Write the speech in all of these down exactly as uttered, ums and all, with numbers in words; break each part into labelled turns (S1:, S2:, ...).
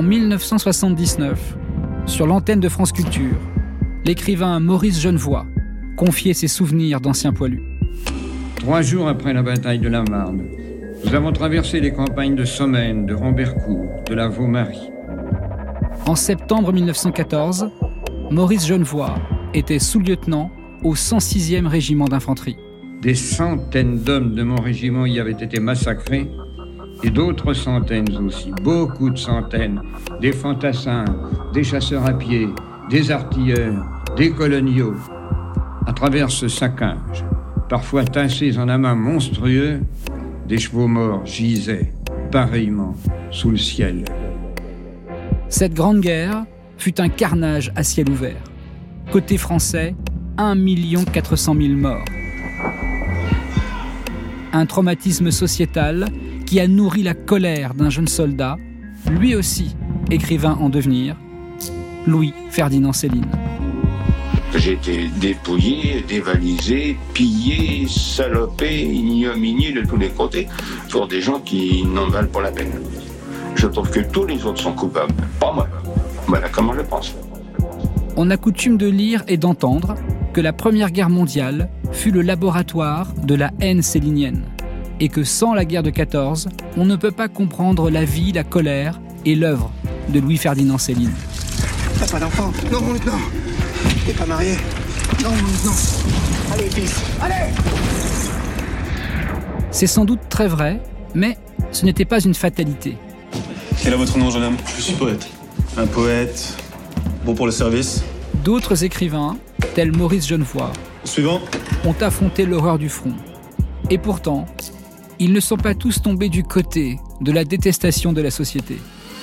S1: mille neuf cent soixante-dix-neuf, sur l'antenne de France Culture, l'écrivain Maurice Genevoix confiait ses souvenirs d'ancien poilu.
S2: Trois jours après la bataille de la Marne, nous avons traversé les campagnes de Somaine, de Rambercourt, de la Vaud-Marie.
S1: En septembre mille neuf cent quatorze, Maurice Genevoix était sous-lieutenant au cent sixième régiment d'infanterie.
S2: Des centaines d'hommes de mon régiment y avaient été massacrés, et d'autres centaines aussi, beaucoup de centaines, des fantassins, des chasseurs à pied, des artilleurs, des coloniaux. À travers ce saccage, parfois tassés en amas monstrueux, des chevaux morts gisaient, pareillement, sous le ciel.
S1: Cette grande guerre fut un carnage à ciel ouvert. Côté français, un million quatre cent mille morts. Un traumatisme sociétal qui a nourri la colère d'un jeune soldat, lui aussi écrivain en devenir, Louis-Ferdinand Céline.
S3: J'ai été dépouillé, dévalisé, pillé, salopé, ignominé de tous les côtés pour des gens qui n'en valent pas la peine. Je trouve que tous les autres sont coupables, pas moi. Voilà comment je pense.
S1: On a coutume de lire et d'entendre que la Première Guerre mondiale fut le laboratoire de la haine célinienne et que sans la guerre de quatorze, on ne peut pas comprendre la vie, la colère et l'œuvre de Louis-Ferdinand Céline.
S4: T'as pas d'enfant? Non, mon lieutenant. T'es pas marié? Non, mon lieutenant. Allez, fils, allez!
S1: C'est sans doute très vrai, mais ce n'était pas une fatalité.
S5: Quel est votre nom, jeune homme? Je suis poète. Un poète, bon pour le service.
S1: D'autres écrivains, tels Maurice Genevoix,
S5: Suivant.
S1: ont affronté l'horreur du front. Et pourtant, ils ne sont pas tous tombés du côté de la détestation de la société.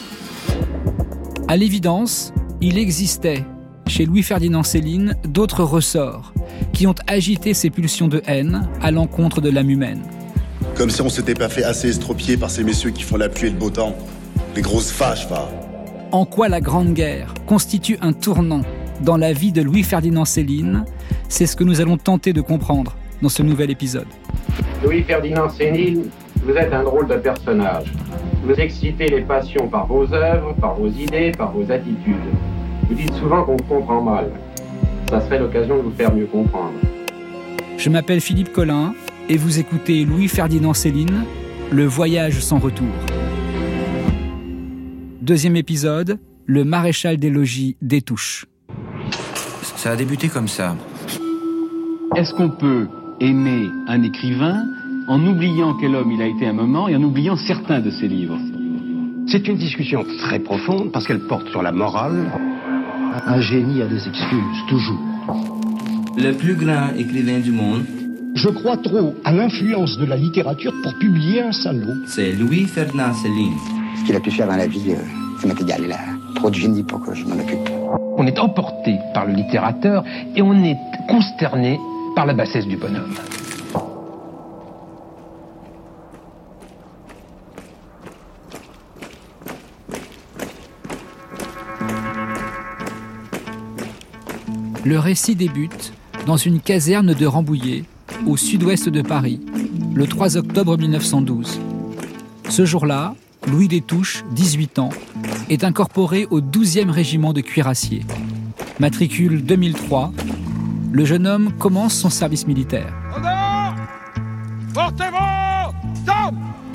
S1: À l'évidence, il existait, chez Louis-Ferdinand Céline, d'autres ressorts qui ont agité ces pulsions de haine à l'encontre de l'âme humaine.
S6: Comme si on s'était pas fait assez estropier par ces messieurs qui font la pluie et le beau temps. Les grosses fâches, va.
S1: En quoi la Grande Guerre constitue un tournant dans la vie de Louis-Ferdinand Céline, c'est ce que nous allons tenter de comprendre dans ce nouvel épisode.
S7: Louis-Ferdinand Céline, vous êtes un drôle de personnage. Vous excitez les passions par vos œuvres, par vos idées, par vos attitudes. Vous dites souvent qu'on vous comprend mal. Ça serait l'occasion de vous faire mieux comprendre.
S1: Je m'appelle Philippe Collin et vous écoutez Louis-Ferdinand Céline, Le voyage sans retour. Deuxième épisode, le maréchal des logis Destouches.
S8: Ça a débuté comme ça.
S9: Est-ce qu'on peut aimer un écrivain en oubliant quel homme il a été un moment et en oubliant certains de ses livres?
S10: C'est une discussion très profonde parce qu'elle porte sur la morale.
S11: Un génie a des excuses, toujours.
S8: Le plus grand écrivain du monde.
S11: Je crois trop à l'influence de la littérature pour publier un salaud.
S8: C'est Louis-Ferdinand Céline.
S10: Ce qu'il a pu faire dans la vie, euh, ça m'est égal. Il a trop de génie pour que je m'en occupe.
S9: On est emporté par le littérateur et on est consterné par la bassesse du bonhomme.
S1: Le récit débute dans une caserne de Rambouillet, au sud-ouest de Paris, le trois octobre mille neuf cent douze. Ce jour-là, Louis Destouches, dix-huit ans, est incorporé au douzième régiment de cuirassiers. Matricule deux mille trois, le jeune homme commence son service militaire.
S12: Honneur ! Portez-vous ! Stop !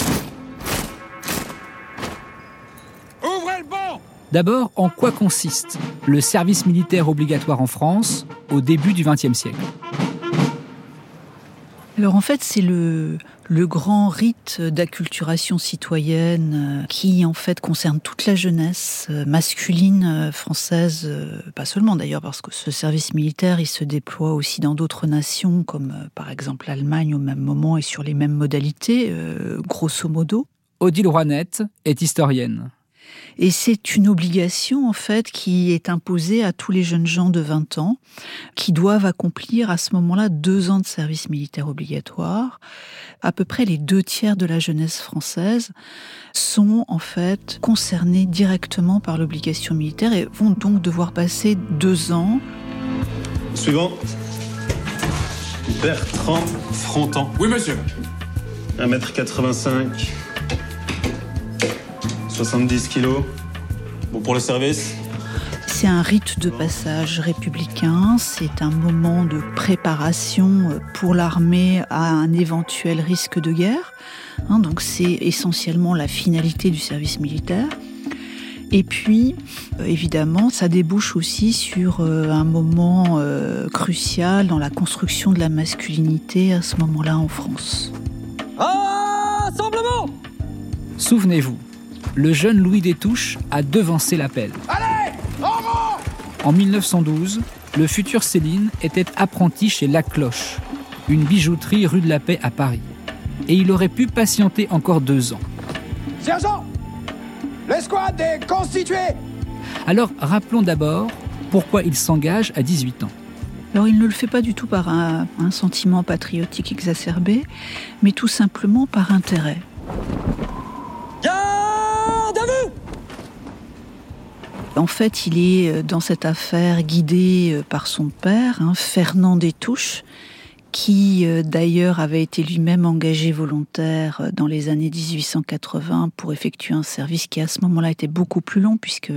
S12: Ouvrez le banc !
S1: D'abord, en quoi consiste le service militaire obligatoire en France au début du vingtième siècle ?
S13: Alors en fait, c'est le, le grand rite d'acculturation citoyenne qui en fait concerne toute la jeunesse masculine française, pas seulement d'ailleurs, parce que ce service militaire, il se déploie aussi dans d'autres nations, comme par exemple l'Allemagne au même moment et sur les mêmes modalités, euh, grosso modo.
S1: Odile Roinette est historienne.
S13: Et c'est une obligation, en fait, qui est imposée à tous les jeunes gens de vingt ans, qui doivent accomplir à ce moment-là deux ans de service militaire obligatoire. À peu près les deux tiers de la jeunesse française sont, en fait, concernés directement par l'obligation militaire et vont donc devoir passer deux ans.
S5: Suivant. Bertrand Frontan.
S12: Oui, monsieur.
S5: un mètre quatre-vingt-cinq. soixante-dix kilos, Bon pour le service ?
S13: C'est un rite de passage républicain, c'est un moment de préparation pour l'armée à un éventuel risque de guerre. Hein, donc c'est essentiellement la finalité du service militaire. Et puis, euh, évidemment, ça débouche aussi sur euh, un moment euh, crucial dans la construction de la masculinité à ce moment-là en France.
S1: Rassemblement ! Souvenez-vous, le jeune Louis Destouches a devancé l'appel.
S12: Allez, en rang !
S1: En dix-neuf cent douze, le futur Céline était apprenti chez La Cloche, une bijouterie rue de la Paix à Paris. Et il aurait pu patienter encore deux ans.
S12: Sergent, l'escouade est constituée.
S1: Alors, rappelons d'abord pourquoi il s'engage à dix-huit ans.
S13: Alors, il ne le fait pas du tout par un, un sentiment patriotique exacerbé, mais tout simplement par intérêt.
S12: Garde à vue !
S13: En fait, il est dans cette affaire guidé par son père, hein, Fernand Destouches, qui euh, d'ailleurs avait été lui-même engagé volontaire dans les années dix-huit cent quatre-vingts pour effectuer un service qui à ce moment-là était beaucoup plus long puisque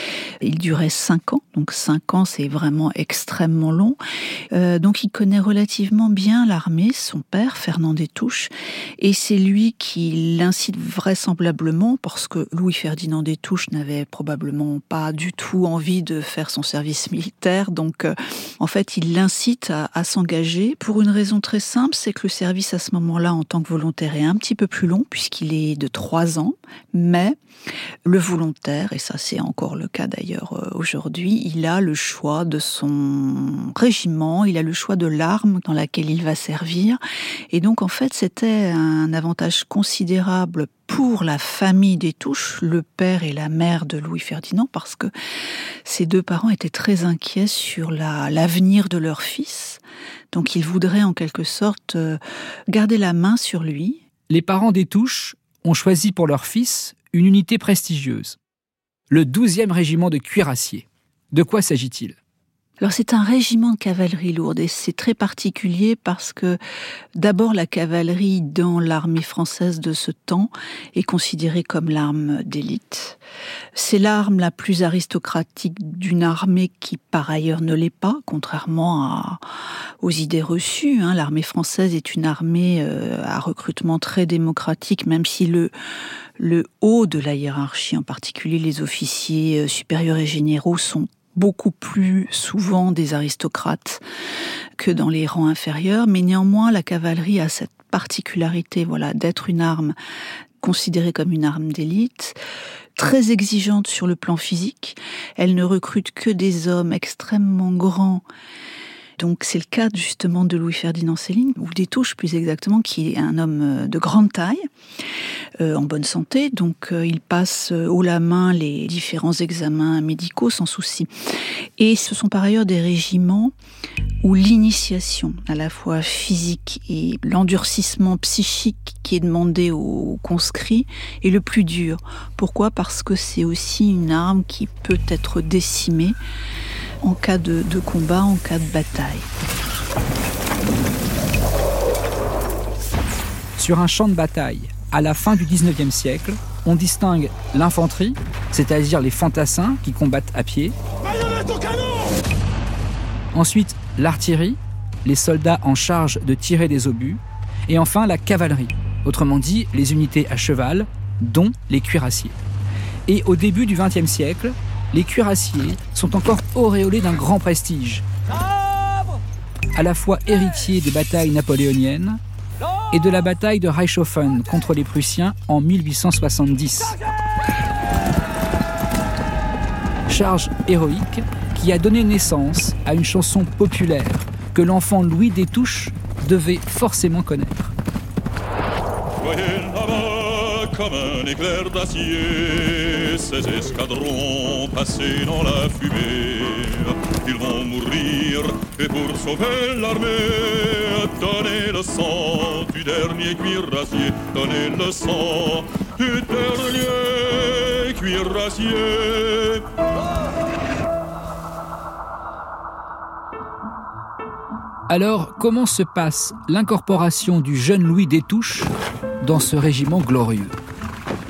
S13: il durait cinq ans. Donc cinq ans, c'est vraiment extrêmement long. Euh, donc il connaît relativement bien l'armée, son père, Fernand Destouches, et c'est lui qui l'incite vraisemblablement, parce que Louis-Ferdinand Destouches n'avait probablement pas du tout envie de faire son service militaire. Donc euh, en fait, il l'incite à, à s'engager pour une raison très simple, c'est que le service à ce moment-là en tant que volontaire est un petit peu plus long puisqu'il est de trois ans, mais le volontaire, et ça c'est encore le cas d'ailleurs aujourd'hui, il a le choix de son régiment, il a le choix de l'arme dans laquelle il va servir, et donc en fait c'était un avantage considérable pour la famille Destouches, le père et la mère de Louis-Ferdinand, parce que ces deux parents étaient très inquiets sur la, l'avenir de leur fils. Donc ils voudraient en quelque sorte garder la main sur lui.
S1: Les parents Destouches ont choisi pour leur fils une unité prestigieuse, le douzième régiment de cuirassiers. De quoi s'agit-il ?
S13: Alors c'est un régiment de cavalerie lourde et c'est très particulier parce que d'abord la cavalerie dans l'armée française de ce temps est considérée comme l'arme d'élite. C'est l'arme la plus aristocratique d'une armée qui par ailleurs ne l'est pas, contrairement à, aux idées reçues. Hein. L'armée française est une armée euh, à recrutement très démocratique, même si le, le haut de la hiérarchie, en particulier les officiers euh, supérieurs et généraux, sont beaucoup plus souvent des aristocrates que dans les rangs inférieurs, mais néanmoins la cavalerie a cette particularité, voilà, d'être une arme considérée comme une arme d'élite, très exigeante sur le plan physique. Elle ne recrute que des hommes extrêmement grands. Donc c'est le cas justement de Louis-Ferdinand Céline, ou Destouches plus exactement, qui est un homme de grande taille, euh, en bonne santé. Donc euh, il passe haut la main les différents examens médicaux sans souci. Et ce sont par ailleurs des régiments où l'initiation, à la fois physique et l'endurcissement psychique qui est demandé aux conscrits, est le plus dur. Pourquoi ? Parce que c'est aussi une arme qui peut être décimée en cas de, de combat, en cas de bataille.
S1: Sur un champ de bataille, à la fin du dix-neuvième siècle, on distingue l'infanterie, c'est-à-dire les fantassins qui combattent à pied.
S12: Baïonnette au canon !
S1: Ensuite, l'artillerie, les soldats en charge de tirer des obus. Et enfin, la cavalerie, autrement dit, les unités à cheval, dont les cuirassiers. Et au début du vingtième siècle, les cuirassiers sont encore auréolés d'un grand prestige, à la fois héritiers des batailles napoléoniennes et de la bataille de Reichshoffen contre les Prussiens en mille huit cent soixante-dix. Charge héroïque qui a donné naissance à une chanson populaire que l'enfant Louis Destouches devait forcément connaître.
S14: Comme un éclair d'acier, ces escadrons passés dans la fumée. Ils vont mourir, et pour sauver l'armée, donnez le sang du dernier cuirassier, donnez le sang du dernier cuirassier.
S1: Alors, comment se passe l'incorporation du jeune Louis Destouches dans ce régiment glorieux ?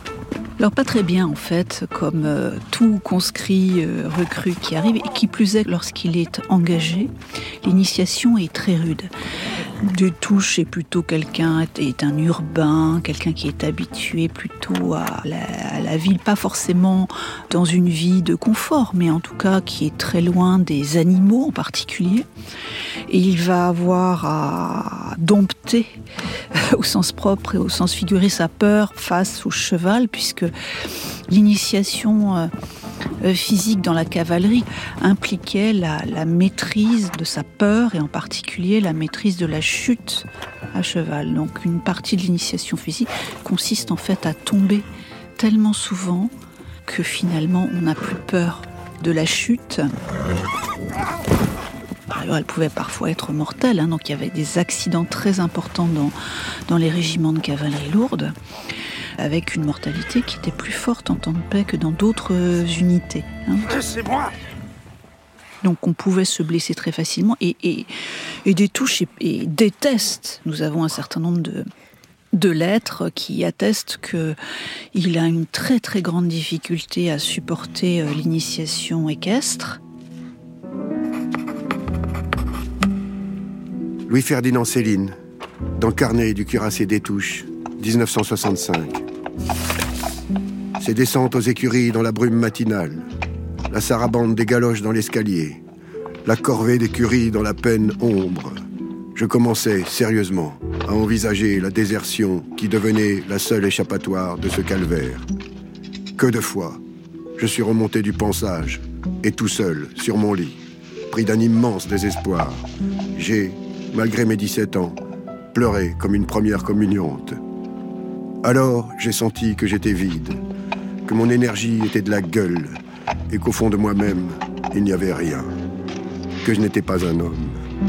S13: Alors pas très bien en fait, comme euh, tout conscrit euh, recrue qui arrive, et qui plus est lorsqu'il est engagé, l'initiation est très rude. Destouches est plutôt quelqu'un, est un urbain, quelqu'un qui est habitué plutôt à la, à la ville, pas forcément dans une vie de confort, mais en tout cas qui est très loin des animaux en particulier. Et il va avoir à dompter, au sens propre et au sens figuré, sa peur face au cheval, puisque l'initiation euh, physique dans la cavalerie impliquait la, la maîtrise de sa peur et en particulier la maîtrise de la chute à cheval. Donc une partie de l'initiation physique consiste en fait à tomber tellement souvent que finalement on n'a plus peur de la chute. Alors elle pouvait parfois être mortelle, hein, donc il y avait des accidents très importants dans, dans les régiments de cavalerie lourde, avec une mortalité qui était plus forte en temps de paix que dans d'autres unités. Hein.
S12: C'est moi.
S13: Donc on pouvait se blesser très facilement, et, et, et Destouches et, et déteste. Nous avons un certain nombre de, de lettres qui attestent qu'il a une très très grande difficulté à supporter l'initiation équestre.
S15: Louis-Ferdinand Céline, dans le carnet du cuirassier Destouches, dix-neuf cent soixante-cinq. Ses descentes aux écuries dans la brume matinale, la sarabande des galoches dans l'escalier, la corvée d'écuries dans la peine ombre. Je commençais, sérieusement, à envisager la désertion qui devenait la seule échappatoire de ce calvaire. Que de fois, je suis remonté du pansage, et tout seul, sur mon lit, pris d'un immense désespoir, j'ai, malgré mes dix-sept ans, pleuré comme une première communiante. Alors, j'ai senti que j'étais vide, que mon énergie était de la gueule, et qu'au fond de moi-même, il n'y avait rien, que je n'étais pas un homme.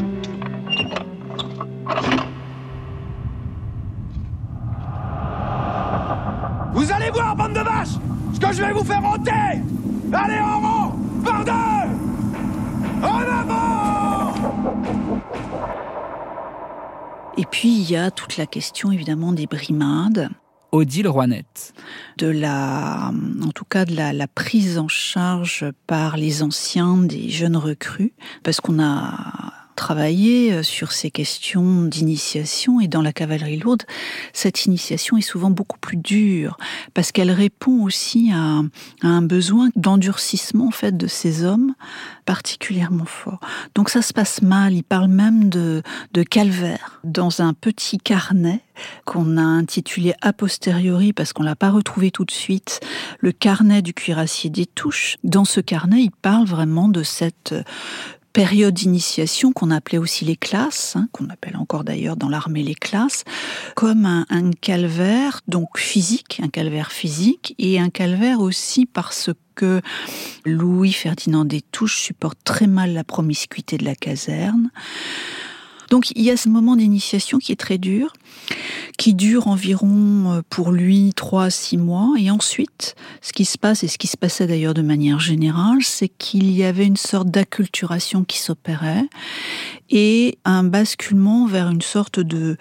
S12: Vous allez voir, bande de vaches, ce que je vais vous faire monter. Allez en rang, par deux, en avant.
S13: Et puis il y a toute la question évidemment des brimades.
S1: Odile Rouanette.
S13: De la, en tout cas de la, la prise en charge par les anciens des jeunes recrues, parce qu'on a travaillé sur ces questions d'initiation, et dans la cavalerie lourde, cette initiation est souvent beaucoup plus dure, parce qu'elle répond aussi à, à un besoin d'endurcissement en fait de ces hommes particulièrement fort. Donc ça se passe mal. Il parle même de, de calvaire dans un petit carnet qu'on a intitulé a posteriori, parce qu'on l'a pas retrouvé tout de suite, le carnet du cuirassier Destouches. Dans ce carnet, il parle vraiment de cette période d'initiation qu'on appelait aussi les classes, hein, qu'on appelle encore d'ailleurs dans l'armée les classes, comme un, un calvaire donc physique, un calvaire physique, et un calvaire aussi parce que Louis-Ferdinand Destouches supporte très mal la promiscuité de la caserne. Donc il y a ce moment d'initiation qui est très dur, qui dure environ pour lui trois à six mois, et ensuite ce qui se passe, et ce qui se passait d'ailleurs de manière générale, c'est qu'il y avait une sorte d'acculturation qui s'opérait et un basculement vers une sorte de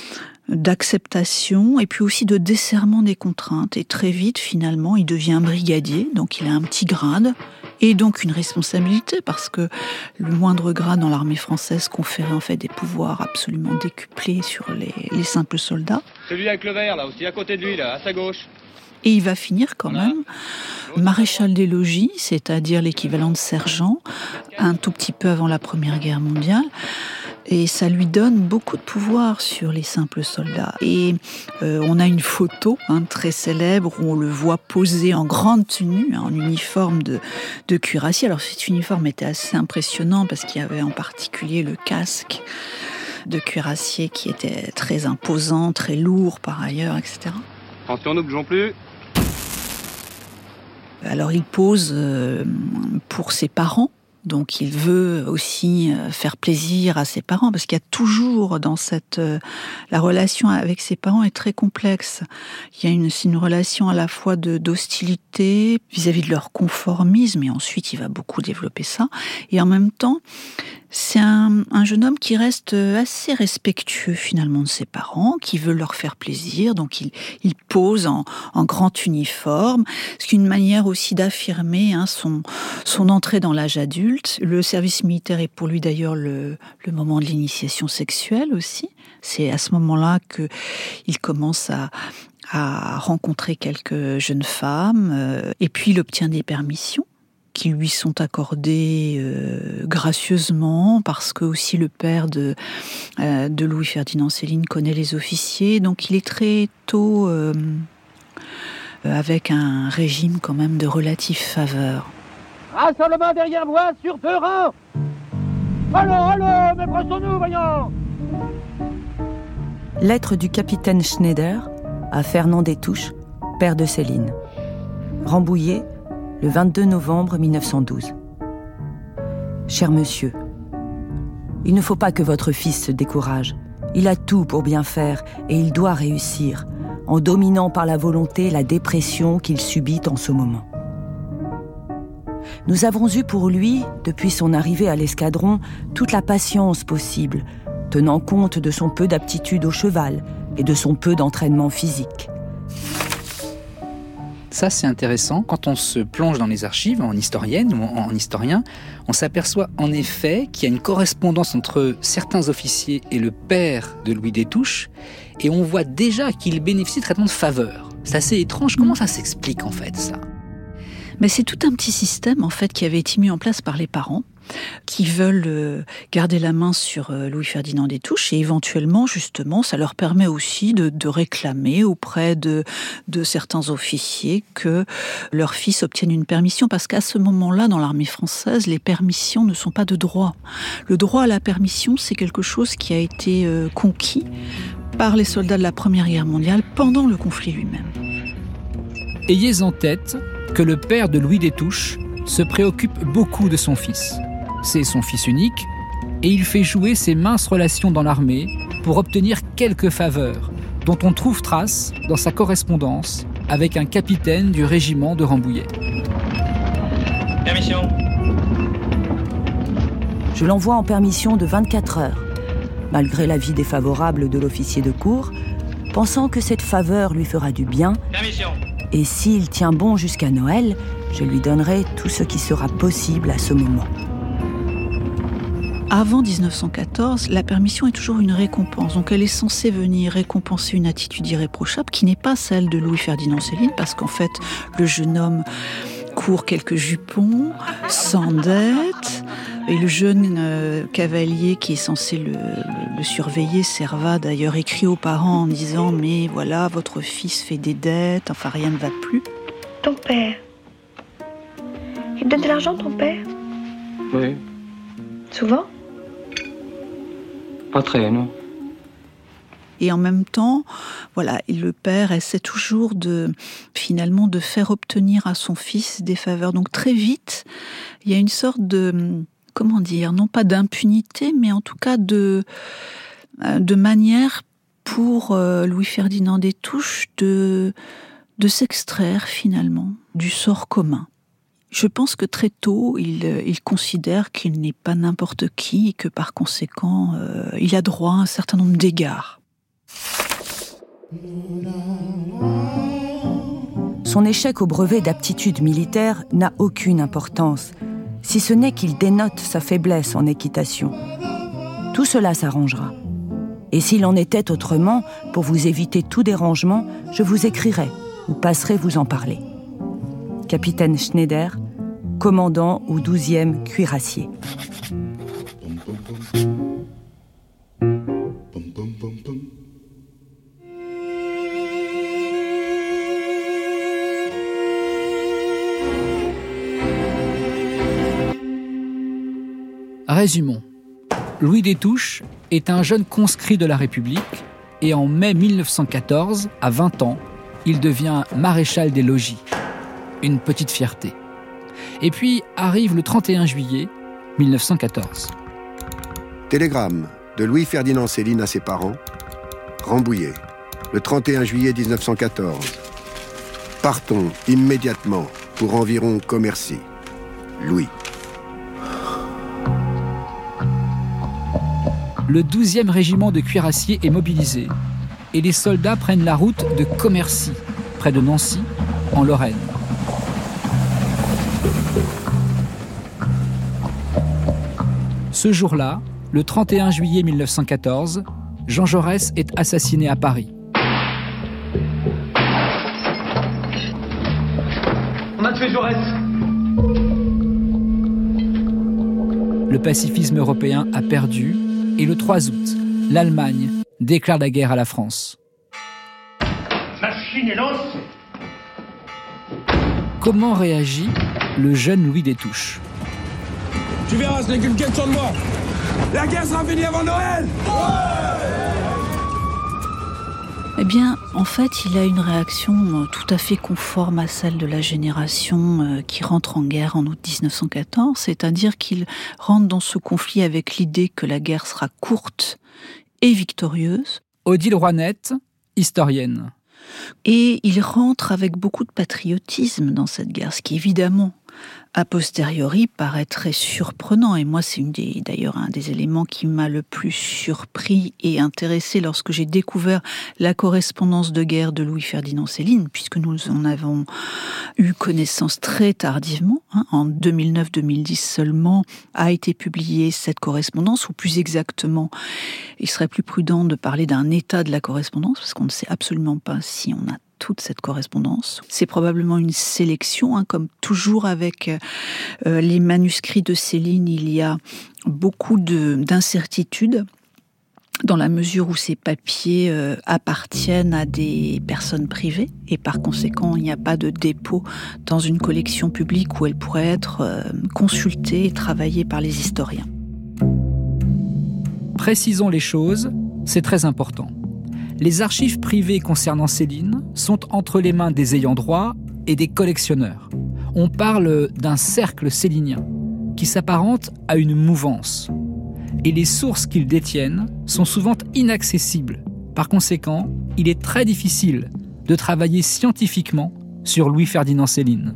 S13: d'acceptation et puis aussi de desserrement des contraintes. Et très vite, finalement, il devient brigadier, donc il a un petit grade et donc une responsabilité, parce que le moindre grade dans l'armée française conférait en fait des pouvoirs absolument décuplés sur les, les simples soldats.
S16: Celui avec le vert, là, aussi à côté de lui, là, à sa gauche.
S13: Et il va finir quand même maréchal des logis, c'est-à-dire l'équivalent de sergent, un tout petit peu avant la Première Guerre mondiale. Et ça lui donne beaucoup de pouvoir sur les simples soldats. Et euh, on a une photo hein, très célèbre où on le voit posé en grande tenue, en uniforme de, de cuirassier. Alors cet uniforme était assez impressionnant parce qu'il y avait en particulier le casque de cuirassier qui était très imposant, très lourd par ailleurs, et cetera.
S16: Attention, ne bougeons plus.
S13: Alors il pose euh, pour ses parents, Donc il veut aussi faire plaisir à ses parents, parce qu'il y a toujours dans cette... La relation avec ses parents est très complexe. Il y a une, c'est une relation à la fois de, d'hostilité vis-à-vis de leur conformisme, et ensuite il va beaucoup développer ça. Et en même temps, c'est un, un jeune homme qui reste assez respectueux finalement de ses parents, qui veut leur faire plaisir, donc il, il pose en, en grand uniforme, ce qui est une manière aussi d'affirmer hein, son, son entrée dans l'âge adulte. Le service militaire est pour lui d'ailleurs le, le moment de l'initiation sexuelle aussi. C'est à ce moment-là qu'il commence à, à rencontrer quelques jeunes femmes, euh, et puis il obtient des permissions qui lui sont accordées euh, gracieusement, parce que aussi le père de, euh, de Louis-Ferdinand Céline connaît les officiers, donc il est très tôt euh, avec un régime quand même de relative faveur.
S12: Rassemblement derrière moi sur deux rangs. Allô, allô, mais pressons-nous, voyons.
S17: Lettre du capitaine Schneider à Fernand Destouches, père de Céline. Rambouillet, le vingt-deux novembre mille neuf cent douze. Cher monsieur, il ne faut pas que votre fils se décourage. Il a tout pour bien faire et il doit réussir, en dominant par la volonté la dépression qu'il subit en ce moment. Nous avons eu pour lui, depuis son arrivée à l'escadron, toute la patience possible, tenant compte de son peu d'aptitude au cheval et de son peu d'entraînement physique.
S1: Ça, c'est intéressant. Quand on se plonge dans les archives, en historienne ou en historien, on s'aperçoit en effet qu'il y a une correspondance entre certains officiers et le père de Louis Destouches, et on voit déjà qu'il bénéficie de traitement de faveur. C'est assez étrange. Comment ça s'explique, en fait, ça ?
S13: Mais c'est tout un petit système, en fait, qui avait été mis en place par les parents, qui veulent garder la main sur Louis-Ferdinand Destouches, et éventuellement, justement, ça leur permet aussi de, de réclamer auprès de, de certains officiers que leur fils obtienne une permission, parce qu'à ce moment-là, dans l'armée française, les permissions ne sont pas de droit. Le droit à la permission, c'est quelque chose qui a été euh, conquis par les soldats de la Première Guerre mondiale pendant le conflit lui-même.
S1: Ayez en tête que le père de Louis Destouches se préoccupe beaucoup de son fils. C'est son fils unique, et il fait jouer ses minces relations dans l'armée pour obtenir quelques faveurs, dont on trouve trace dans sa correspondance avec un capitaine du régiment de Rambouillet.
S16: Permission.
S17: Je l'envoie en permission de vingt-quatre heures, malgré l'avis défavorable de l'officier de cour, pensant que cette faveur lui fera du bien.
S16: Permission.
S17: Et s'il tient bon jusqu'à Noël, je lui donnerai tout ce qui sera possible à ce moment.
S13: Avant dix-neuf cent quatorze, la permission est toujours une récompense. Donc elle est censée venir récompenser une attitude irréprochable qui n'est pas celle de Louis-Ferdinand Céline, parce qu'en fait, le jeune homme court quelques jupons, s'endette, et le jeune euh, cavalier qui est censé le, le surveiller, Servat, d'ailleurs écrit aux parents en disant « Mais voilà, votre fils fait des dettes, enfin rien ne va plus. »
S18: Ton père, il te donne de l'argent, ton père ?
S19: Oui.
S18: Souvent ?
S19: Pas très, non.
S13: Et en même temps, voilà, le père essaie toujours de, finalement, de faire obtenir à son fils des faveurs. Donc très vite, il y a une sorte de, comment dire, non pas d'impunité, mais en tout cas de, de manière pour Louis-Ferdinand Destouches de, de s'extraire finalement du sort commun. Je pense que très tôt, il, il considère qu'il n'est pas n'importe qui et que par conséquent, euh, il a droit à un certain nombre d'égards.
S17: Son échec au brevet d'aptitude militaire n'a aucune importance, si ce n'est qu'il dénote sa faiblesse en équitation. Tout cela s'arrangera. Et s'il en était autrement, pour vous éviter tout dérangement, je vous écrirai ou passerai vous en parler. Capitaine Schneider, commandant au douzième cuirassier.
S1: Résumons. Louis Destouches est un jeune conscrit de la République et en mai mille neuf cent quatorze, à vingt ans, il devient maréchal des logis. Une petite fierté. Et puis arrive le trente et un juillet, mille neuf cent quatorze.
S15: Télégramme de Louis-Ferdinand Céline à ses parents. Rambouillet, le trente et un juillet mille neuf cent quatorze. Partons immédiatement pour environ Commercy. Louis.
S1: Le douzième régiment de cuirassiers est mobilisé et les soldats prennent la route de Commercy, près de Nancy, en Lorraine. Ce jour-là, le trente et un juillet mille neuf cent quatorze, Jean Jaurès est assassiné à Paris.
S12: On a tué Jaurès.
S1: Le pacifisme européen a perdu et le trois août, l'Allemagne déclare la guerre à la France.
S11: Machine est lancée.
S1: Comment réagit le jeune Louis Destouches ?
S12: Tu verras, ce n'est qu'une question de moi. La guerre sera finie avant Noël.
S13: Eh bien, en fait, il a une réaction tout à fait conforme à celle de la génération qui rentre en guerre en août dix-neuf cent quatorze, c'est-à-dire qu'il rentre dans ce conflit avec l'idée que la guerre sera courte et victorieuse.
S1: Odile Roinette, historienne.
S13: Et il rentre avec beaucoup de patriotisme dans cette guerre, ce qui évidemment, a posteriori, paraît très surprenant. Et moi, c'est une des, d'ailleurs un des éléments qui m'a le plus surpris et intéressé lorsque j'ai découvert la correspondance de guerre de Louis-Ferdinand Céline, puisque nous en avons eu connaissance très tardivement. Hein, en deux mille neuf deux mille dix seulement a été publiée cette correspondance, ou plus exactement, il serait plus prudent de parler d'un état de la correspondance, parce qu'on ne sait absolument pas si on a toute cette correspondance. C'est probablement une sélection, hein, comme toujours avec euh, les manuscrits de Céline, il y a beaucoup de, d'incertitudes dans la mesure où ces papiers euh, appartiennent à des personnes privées et par conséquent il n'y a pas de dépôt dans une collection publique où elle pourrait être euh, consultée et travaillée par les historiens.
S1: Précisons les choses, c'est très important. Les archives privées concernant Céline sont entre les mains des ayants droit et des collectionneurs. On parle d'un cercle célinien qui s'apparente à une mouvance. Et les sources qu'ils détiennent sont souvent inaccessibles. Par conséquent, il est très difficile de travailler scientifiquement sur Louis-Ferdinand Céline.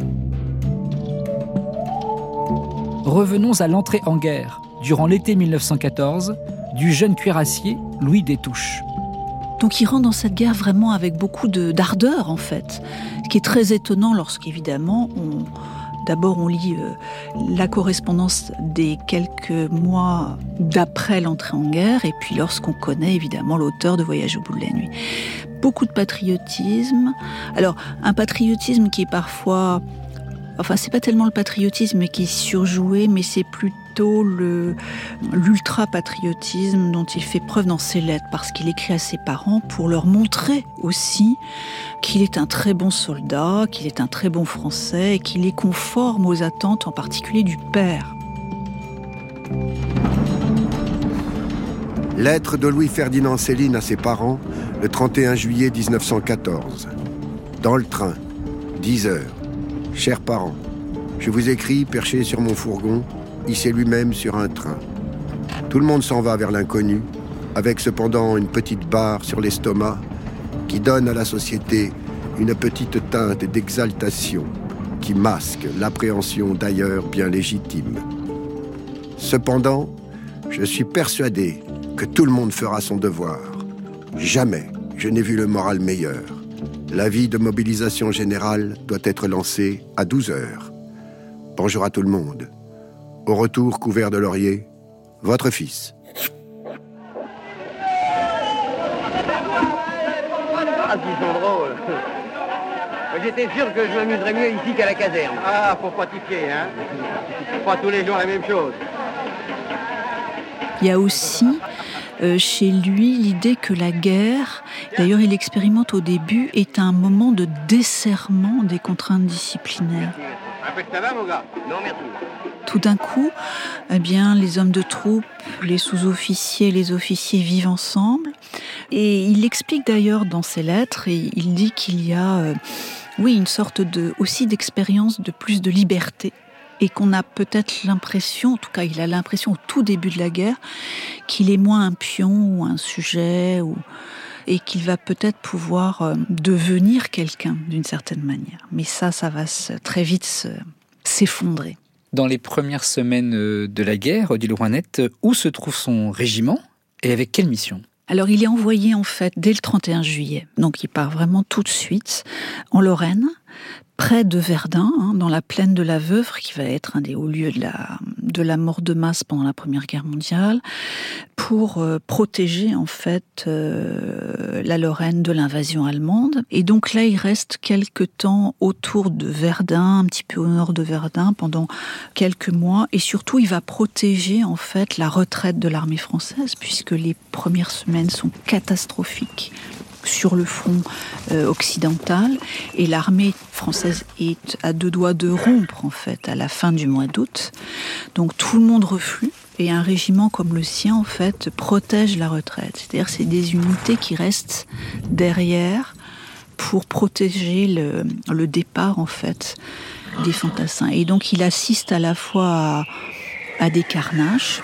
S1: Revenons à l'entrée en guerre, durant l'été mille neuf cent quatorze, du jeune cuirassier Louis Destouches.
S13: Donc il rentre dans cette guerre vraiment avec beaucoup de, d'ardeur en fait, ce qui est très étonnant lorsqu'évidemment on, d'abord on lit euh, la correspondance des quelques mois d'après l'entrée en guerre et puis lorsqu'on connaît évidemment l'auteur de Voyage au bout de la nuit. Beaucoup de patriotisme, alors un patriotisme qui est parfois... Enfin, c'est pas tellement le patriotisme qui est surjoué, mais c'est plutôt le, l'ultra-patriotisme dont il fait preuve dans ses lettres, parce qu'il écrit à ses parents pour leur montrer aussi qu'il est un très bon soldat, qu'il est un très bon Français, et qu'il est conforme aux attentes, en particulier du père.
S15: Lettre de Louis-Ferdinand Céline à ses parents, le trente et un juillet dix-neuf cent quatorze. Dans le train, dix heures. Chers parents, je vous écris, perché sur mon fourgon, hissé lui-même sur un train. Tout le monde s'en va vers l'inconnu, avec cependant une petite barre sur l'estomac qui donne à la société une petite teinte d'exaltation qui masque l'appréhension d'ailleurs bien légitime. Cependant, je suis persuadé que tout le monde fera son devoir. Jamais je n'ai vu le moral meilleur. L'avis de mobilisation générale doit être lancé à douze heures. Bonjour à tout le monde. Au retour couvert de laurier, votre fils.
S19: Ah, qu'ils sont drôles. J'étais sûr que je m'amuserais mieux ici qu'à la caserne. Ah, faut pas t'y fier, hein. Pas tous les jours la même chose.
S13: Il y a aussi euh, chez lui l'idée que la guerre, d'ailleurs il l'expérimente au début, est un moment de desserrement des contraintes disciplinaires.
S19: Un peu de tabac, mon gars? Non, merci.
S13: Tout d'un coup, eh bien, les hommes de troupe, les sous-officiers et les officiers vivent ensemble. Et il explique d'ailleurs dans ses lettres, et il dit qu'il y a, euh, oui, une sorte de, aussi d'expérience de plus de liberté et qu'on a peut-être l'impression, en tout cas il a l'impression au tout début de la guerre, qu'il est moins un pion ou un sujet, ou... et qu'il va peut-être pouvoir euh, devenir quelqu'un d'une certaine manière. Mais ça, ça va se, très vite se, s'effondrer.
S1: Dans les premières semaines de la guerre, Odile Rouanette, où se trouve son régiment et avec quelle mission ?
S13: Alors, il est envoyé, en fait, dès le trente et un juillet. Donc, il part vraiment tout de suite en Lorraine, près de Verdun, hein, dans la plaine de la Veuvre, qui va être un des hauts lieux de la, de la mort de masse pendant la Première Guerre mondiale, pour euh, protéger, en fait, euh, la Lorraine de l'invasion allemande. Et donc là, il reste quelque temps autour de Verdun, un petit peu au nord de Verdun, pendant quelques mois. Et surtout, il va protéger, en fait, la retraite de l'armée française, puisque les premières semaines sont catastrophiques sur le front euh, occidental, et l'armée française est à deux doigts de rompre, en fait, à la fin du mois d'août. Donc tout le monde reflue, et un régiment comme le sien, en fait, protège la retraite. C'est-à-dire c'est des unités qui restent derrière pour protéger le, le départ, en fait, des fantassins. Et donc il assiste à la fois à, à des carnages,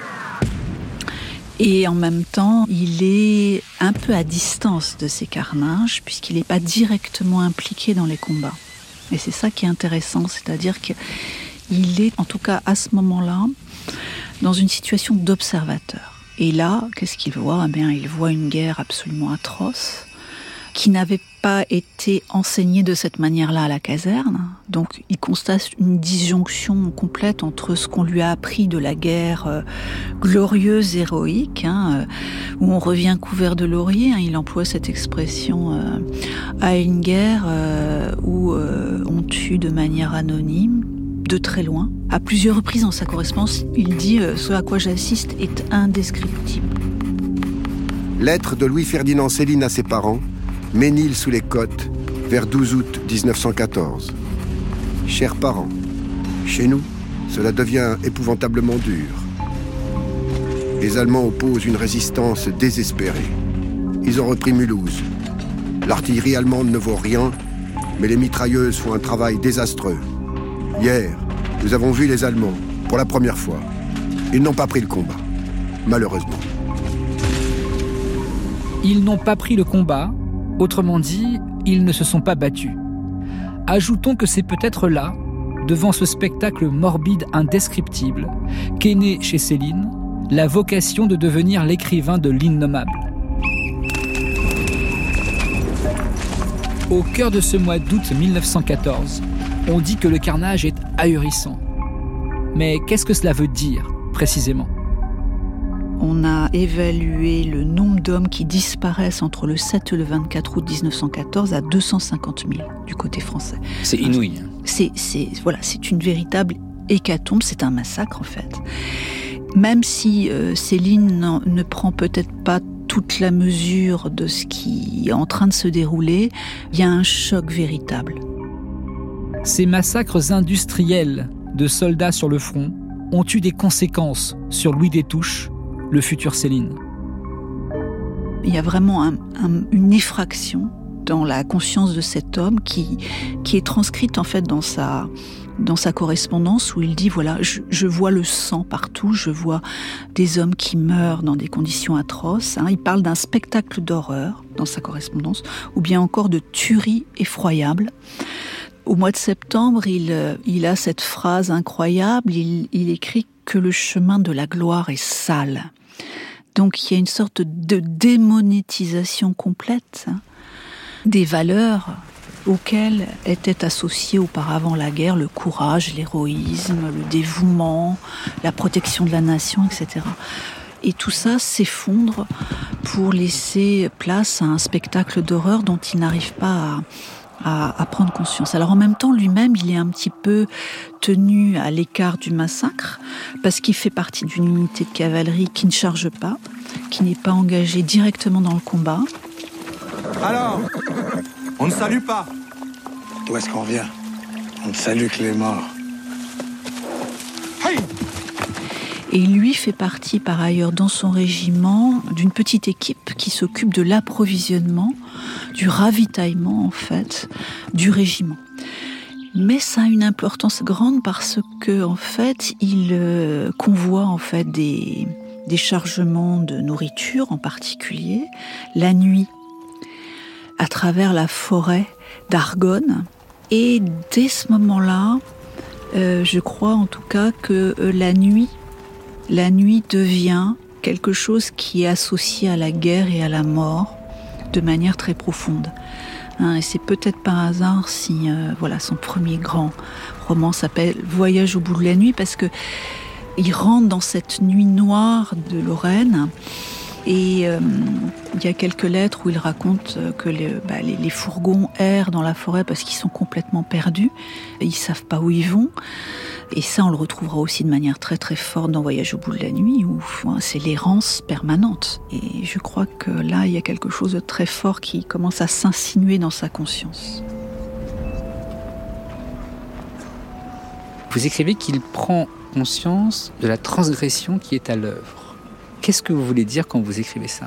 S13: et en même temps, il est un peu à distance de ces carnages, puisqu'il n'est pas directement impliqué dans les combats. Et c'est ça qui est intéressant, c'est-à-dire qu'il est, en tout cas à ce moment-là, dans une situation d'observateur. Et là, qu'est-ce qu'il voit ? Eh bien, il voit une guerre absolument atroce, qui n'avait pas été enseignée de cette manière-là à la caserne. Donc, il constate une disjonction complète entre ce qu'on lui a appris de la guerre euh, glorieuse, héroïque, hein, euh, où on revient couvert de lauriers. Hein, il emploie cette expression euh, à une guerre euh, où euh, on tue de manière anonyme, de très loin. À plusieurs reprises dans sa correspondance, il dit euh, « Ce à quoi j'assiste est indescriptible ».
S15: Lettre de Louis-Ferdinand Céline à ses parents, Ménil-sous-les-Côtes, vers douze août dix-neuf cent quatorze. Chers parents, chez nous, cela devient épouvantablement dur. Les Allemands opposent une résistance désespérée. Ils ont repris Mulhouse. L'artillerie allemande ne vaut rien, mais les mitrailleuses font un travail désastreux. Hier, nous avons vu les Allemands, pour la première fois. Ils n'ont pas pris le combat, malheureusement.
S1: Ils n'ont pas pris le combat. Autrement dit, ils ne se sont pas battus. Ajoutons que c'est peut-être là, devant ce spectacle morbide indescriptible, qu'est née chez Céline la vocation de devenir l'écrivain de l'innommable. Au cœur de ce mois d'août mille neuf cent quatorze, on dit que le carnage est ahurissant. Mais qu'est-ce que cela veut dire, précisément ?
S13: On a évalué le nombre d'hommes qui disparaissent entre le sept et le vingt-quatre août dix-neuf cent quatorze à deux cent cinquante mille du côté français.
S1: C'est inouï.
S13: C'est, c'est, voilà, c'est une véritable hécatombe, c'est un massacre en fait. Même si euh, Céline ne prend peut-être pas toute la mesure de ce qui est en train de se dérouler, il y a un choc véritable.
S1: Ces massacres industriels de soldats sur le front ont eu des conséquences sur Louis Destouches, le futur Céline.
S13: Il y a vraiment un, un, une effraction dans la conscience de cet homme qui, qui est transcrite en fait dans sa, dans sa correspondance où il dit voilà, je, je vois le sang partout, je vois des hommes qui meurent dans des conditions atroces. Hein. Il parle d'un spectacle d'horreur dans sa correspondance, ou bien encore de tueries effroyables. Au mois de septembre, il, il a cette phrase incroyable, il, il écrit que le chemin de la gloire est sale. Donc il y a une sorte de démonétisation complète hein, des valeurs auxquelles était associée auparavant la guerre, le courage, l'héroïsme, le dévouement, la protection de la nation, et cetera. Et tout ça s'effondre pour laisser place à un spectacle d'horreur dont il n'arrive pas à À, à prendre conscience. Alors en même temps, lui-même, il est un petit peu tenu à l'écart du massacre parce qu'il fait partie d'une unité de cavalerie qui ne charge pas, qui n'est pas engagée directement dans le combat.
S12: Alors, on ne salue pas.
S4: D'où est-ce qu'on vient ? On ne salue que les morts.
S12: Hey !
S13: Et lui fait partie par ailleurs dans son régiment d'une petite équipe qui s'occupe de l'approvisionnement, du ravitaillement en fait, du régiment. Mais ça a une importance grande parce que, en fait, il euh, convoie en fait des, des chargements de nourriture, en particulier, la nuit, à travers la forêt d'Argonne. Et dès ce moment-là, euh, je crois en tout cas que euh, la nuit, la nuit devient quelque chose qui est associé à la guerre et à la mort de manière très profonde. Hein, et c'est peut-être par hasard si euh, voilà, son premier grand roman s'appelle Voyage au bout de la nuit, parce que il rentre dans cette nuit noire de Lorraine. Et euh, il y a quelques lettres où il raconte que les, bah, les, les fourgons errent dans la forêt parce qu'ils sont complètement perdus. Ils ne savent pas où ils vont. Et ça, on le retrouvera aussi de manière très très forte dans Voyage au bout de la nuit, où hein, c'est l'errance permanente. Et je crois que là, il y a quelque chose de très fort qui commence à s'insinuer dans sa conscience.
S1: Vous écrivez qu'il prend conscience de la transgression qui est à l'œuvre. Qu'est-ce que vous voulez dire quand vous écrivez ça ?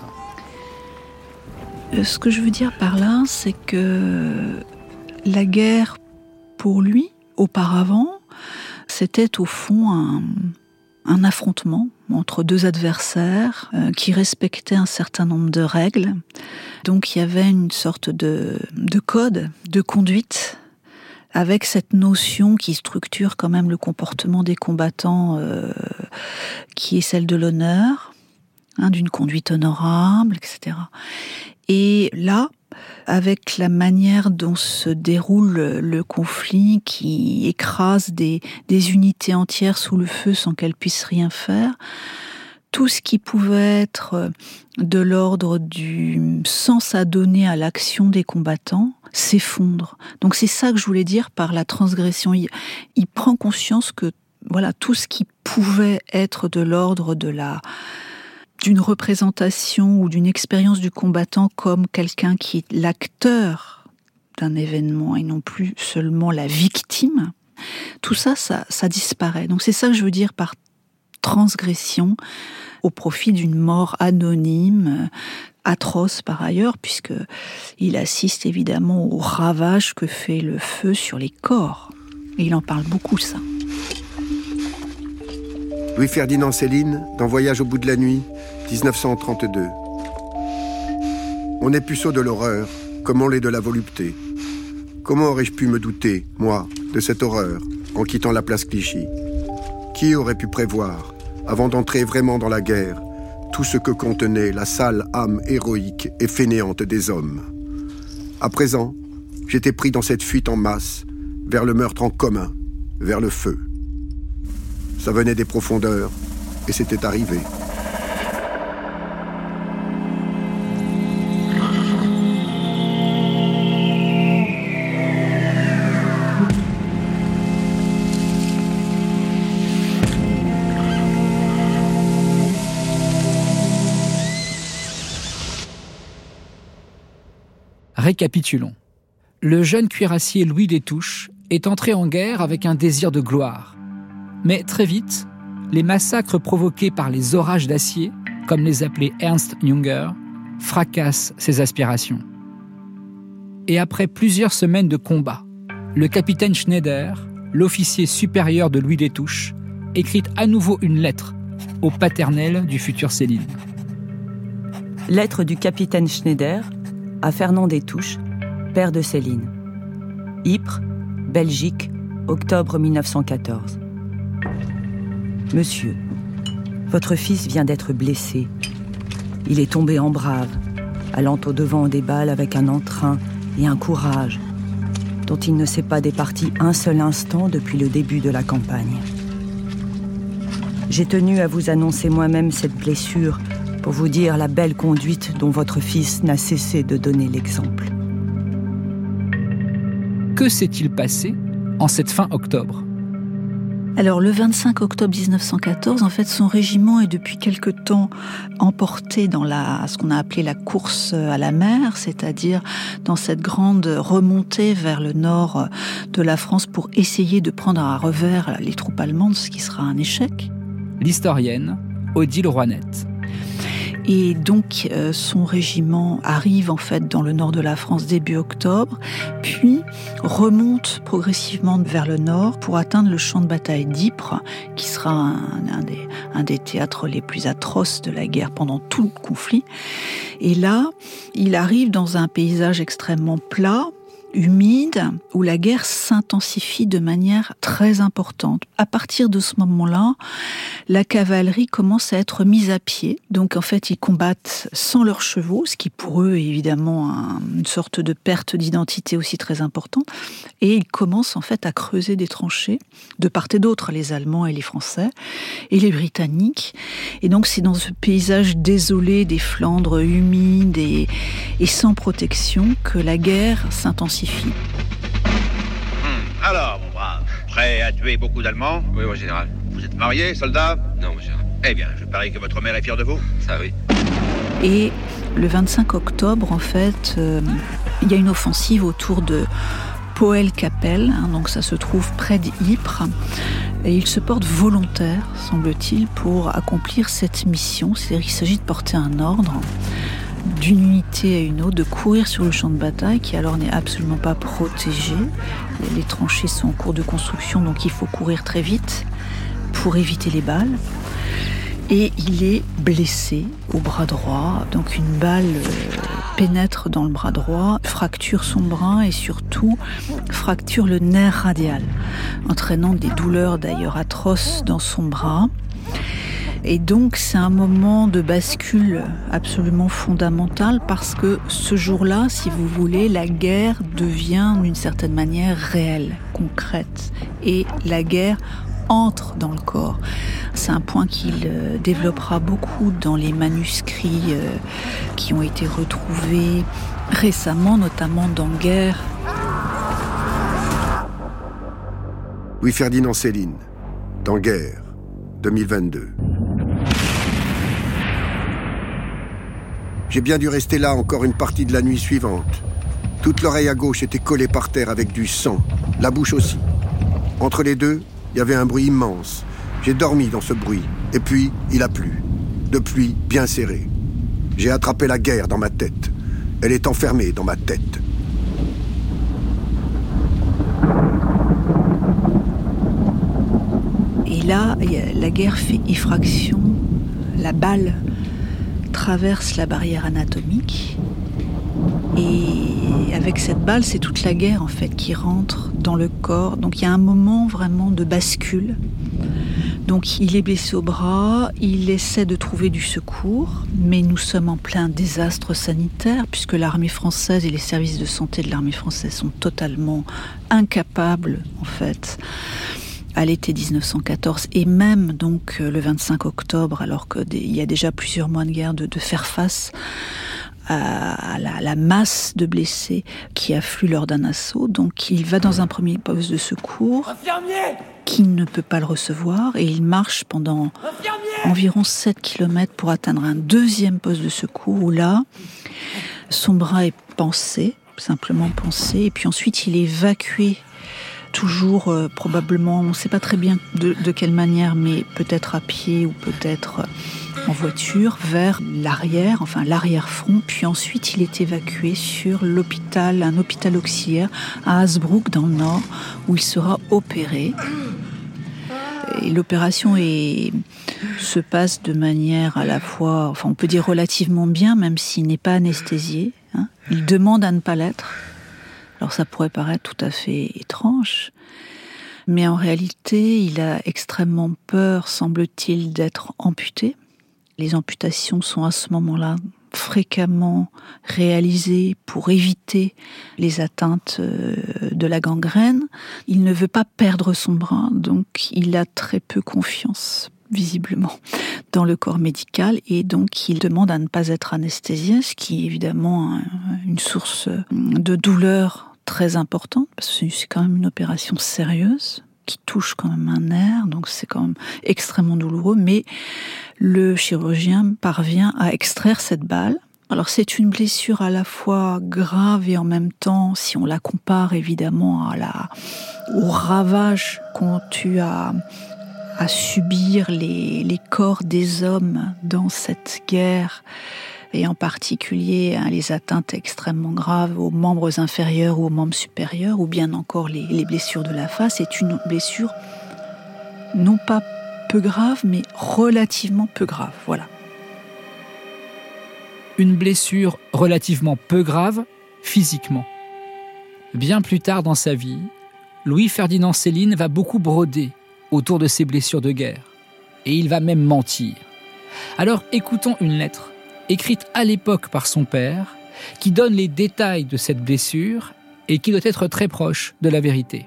S13: Ce que je veux dire par là, c'est que la guerre, pour lui, auparavant, c'était au fond un, un affrontement entre deux adversaires euh, qui respectaient un certain nombre de règles. Donc il y avait une sorte de, de code, de conduite, avec cette notion qui structure quand même le comportement des combattants, euh, qui est celle de l'honneur, hein, d'une conduite honorable, et cetera. Et là, avec la manière dont se déroule le conflit, qui écrase des, des unités entières sous le feu sans qu'elles puissent rien faire, tout ce qui pouvait être de l'ordre du sens à donner à l'action des combattants s'effondre. Donc c'est ça que je voulais dire par la transgression. Il, il prend conscience que voilà, tout ce qui pouvait être de l'ordre de la d'une représentation ou d'une expérience du combattant comme quelqu'un qui est l'acteur d'un événement et non plus seulement la victime, tout ça, ça, ça disparaît. Donc c'est ça que je veux dire par transgression au profit d'une mort anonyme, atroce par ailleurs, puisqu'il assiste évidemment au ravage que fait le feu sur les corps. Et il en parle beaucoup, ça.
S15: Louis-Ferdinand Céline, dans Voyage au bout de la nuit, dix-neuf cent trente-deux. On est puceau de l'horreur, comme on l'est de la volupté. Comment aurais-je pu me douter, moi, de cette horreur, en quittant la place Clichy ? Qui aurait pu prévoir, avant d'entrer vraiment dans la guerre, tout ce que contenait la sale âme héroïque et fainéante des hommes ? À présent, j'étais pris dans cette fuite en masse, vers le meurtre en commun, vers le feu. Ça venait des profondeurs, et c'était arrivé.
S1: Récapitulons. Le jeune cuirassier Louis Destouches est entré en guerre avec un désir de gloire. Mais très vite, les massacres provoqués par les orages d'acier, comme les appelait Ernst Junger, fracassent ses aspirations. Et après plusieurs semaines de combat, le capitaine Schneider, l'officier supérieur de Louis Destouches, écrit à nouveau une lettre au paternel du futur Céline.
S17: Lettre du capitaine Schneider à Fernand Destouches, père de Céline. Ypres, Belgique, octobre mille neuf cent quatorze. Monsieur, votre fils vient d'être blessé. Il est tombé en brave, allant au-devant des balles avec un entrain et un courage dont il ne s'est pas départi un seul instant depuis le début de la campagne. J'ai tenu à vous annoncer moi-même cette blessure pour vous dire la belle conduite dont votre fils n'a cessé de donner l'exemple.
S1: Que s'est-il passé en cette fin octobre ?
S13: Alors, le vingt-cinq octobre dix-neuf cent quatorze, en fait, son régiment est depuis quelque temps emporté dans la, ce qu'on a appelé la course à la mer, c'est-à-dire dans cette grande remontée vers le nord de la France pour essayer de prendre à revers les troupes allemandes, ce qui sera un échec.
S1: L'historienne Odile Roinette.
S13: Et donc, euh, son régiment arrive en fait dans le nord de la France début octobre, puis remonte progressivement vers le nord pour atteindre le champ de bataille d'Ypres, qui sera un, un, des, un des théâtres les plus atroces de la guerre pendant tout le conflit. Et là, il arrive dans un paysage extrêmement plat, humide, où la guerre s'intensifie de manière très importante. À partir de ce moment-là, la cavalerie commence à être mise à pied. Donc en fait, ils combattent sans leurs chevaux, ce qui pour eux est évidemment un, une sorte de perte d'identité aussi très importante. Et ils commencent en fait à creuser des tranchées de part et d'autre, les Allemands et les Français, et les Britanniques. Et donc c'est dans ce paysage désolé des Flandres, humides et, et sans protection, que la guerre s'intensifie. Hum,
S20: alors, mon brave, prêt à tuer beaucoup d'Allemands?
S16: Oui, mon général.
S20: Vous êtes marié, soldat?
S16: Non, mon général.
S20: Eh bien, je parie que votre mère est fière de vous.
S16: Ça, oui.
S13: Et le vingt-cinq octobre, en fait, euh, il y a une offensive autour de Poelcapelle, hein, donc ça se trouve près d'Ypres, et il se porte volontaire, semble-t-il, pour accomplir cette mission. C'est-à-dire qu'il s'agit de porter un ordre d'une unité à une autre, de courir sur le champ de bataille qui alors n'est absolument pas protégé. Les tranchées sont en cours de construction, donc il faut courir très vite pour éviter les balles. Et il est blessé au bras droit, donc une balle pénètre dans le bras droit, fracture son bras et surtout fracture le nerf radial, entraînant des douleurs d'ailleurs atroces dans son bras. Et donc c'est un moment de bascule absolument fondamental parce que ce jour-là, si vous voulez, la guerre devient d'une certaine manière réelle, concrète. Et la guerre entre dans le corps. C'est un point qu'il développera beaucoup dans les manuscrits qui ont été retrouvés récemment, notamment dans Guerre.
S15: Louis-Ferdinand Céline, dans Guerre, deux mille vingt-deux. J'ai bien dû rester là encore une partie de la nuit suivante. Toute l'oreille à gauche était collée par terre avec du sang, la bouche aussi. Entre les deux, il y avait un bruit immense. J'ai dormi dans ce bruit, et puis il a plu. De pluie bien serrée. J'ai attrapé la guerre dans ma tête. Elle est enfermée dans ma tête.
S13: Et là, la guerre fait effraction. La balle traverse la barrière anatomique. Et avec cette balle, c'est toute la guerre en fait qui rentre dans le corps. Donc il y a un moment vraiment de bascule. Donc il est blessé au bras, il essaie de trouver du secours, mais nous sommes en plein désastre sanitaire puisque l'armée française et les services de santé de l'armée française sont totalement incapables en fait à l'été dix-neuf cent quatorze et même donc le vingt-cinq octobre, alors qu'il y a déjà plusieurs mois de guerre, de, de faire face à la, la masse de blessés qui affluent lors d'un assaut. Donc il va dans un premier poste de secours qui ne peut pas le recevoir et il marche pendant environ sept kilomètres pour atteindre un deuxième poste de secours où là, son bras est pansé, simplement pansé, et puis ensuite il est évacué toujours euh, probablement, on ne sait pas très bien de, de quelle manière, mais peut-être à pied ou peut-être en voiture, vers l'arrière, enfin l'arrière-front, puis ensuite il est évacué sur l'hôpital, un hôpital auxiliaire à Hasbrouck dans le nord, où il sera opéré. Et l'opération est, se passe de manière à la fois, enfin on peut dire relativement bien, même s'il n'est pas anesthésié. Hein. Il demande à ne pas l'être. Alors ça pourrait paraître tout à fait étrange, mais en réalité, il a extrêmement peur, semble-t-il, d'être amputé. Les amputations sont à ce moment-là fréquemment réalisées pour éviter les atteintes de la gangrène. Il ne veut pas perdre son bras, donc il a très peu confiance, visiblement, dans le corps médical, et donc il demande à ne pas être anesthésié, ce qui est évidemment une source de douleur très importante, parce que c'est quand même une opération sérieuse, qui touche quand même un nerf, donc c'est quand même extrêmement douloureux, mais le chirurgien parvient à extraire cette balle. Alors c'est une blessure à la fois grave et en même temps, si on la compare évidemment à la, au ravage qu'ont eu à, à subir les, les corps des hommes dans cette guerre, et en particulier hein, les atteintes extrêmement graves aux membres inférieurs ou aux membres supérieurs, ou bien encore les, les blessures de la face, est une blessure non pas peu grave, mais relativement peu grave. Voilà.
S1: Une blessure relativement peu grave, physiquement. Bien plus tard dans sa vie, Louis-Ferdinand Céline va beaucoup broder autour de ses blessures de guerre. Et il va même mentir. Alors écoutons une lettre, écrite à l'époque par son père, qui donne les détails de cette blessure et qui doit être très proche de la vérité.